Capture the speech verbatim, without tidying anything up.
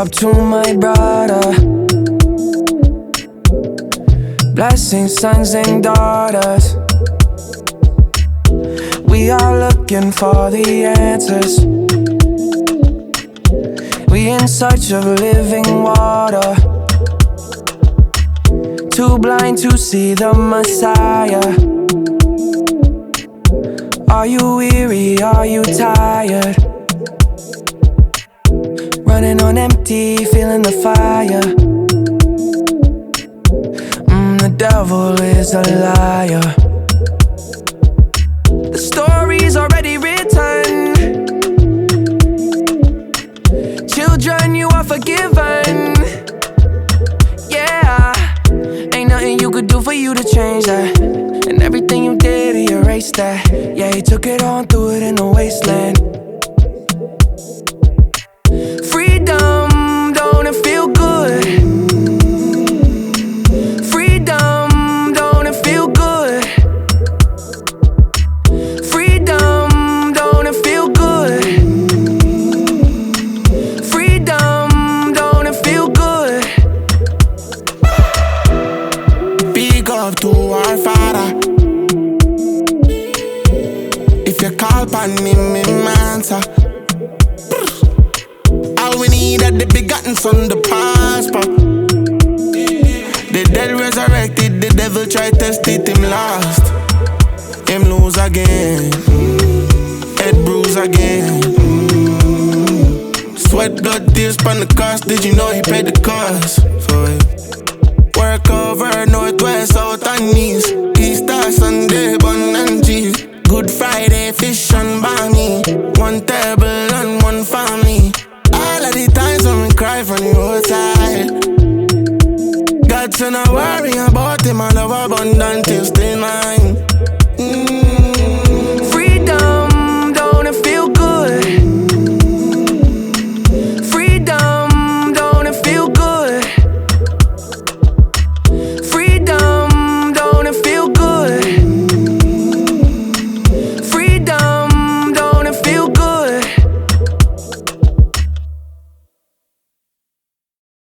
up to my brother. Blessing sons and daughters. We are looking for the answers. We in search of living water. Too blind to see the Messiah. Are you weary? Are you tired? Running on empty, feeling the fire. Mm, the devil is a liar. The story's already written. Children, you are forgiven. Yeah, ain't nothing you could do for you to change that. And everything you did, he erased that. Yeah, he took it on, threw it in the wasteland. Freedom, don't it feel good? Freedom, don't it feel good? Freedom, don't it feel good? Freedom, don't it feel good? Big up to our Father. If you call upon him, him answer. All we need are the begotten son, the prosper. The dead resurrected, the devil tried to test it, him lost. Him lose again, head bruise again. Sweat, blood, tears upon the cross. Did you know he paid the cost for it? Work over, north, west, south and east. Easter, Sunday, bun and cheese. Good Friday, fish and barney. One table and one family. All of the times when we cry from the roadside. God said not worry about him, and love abundant is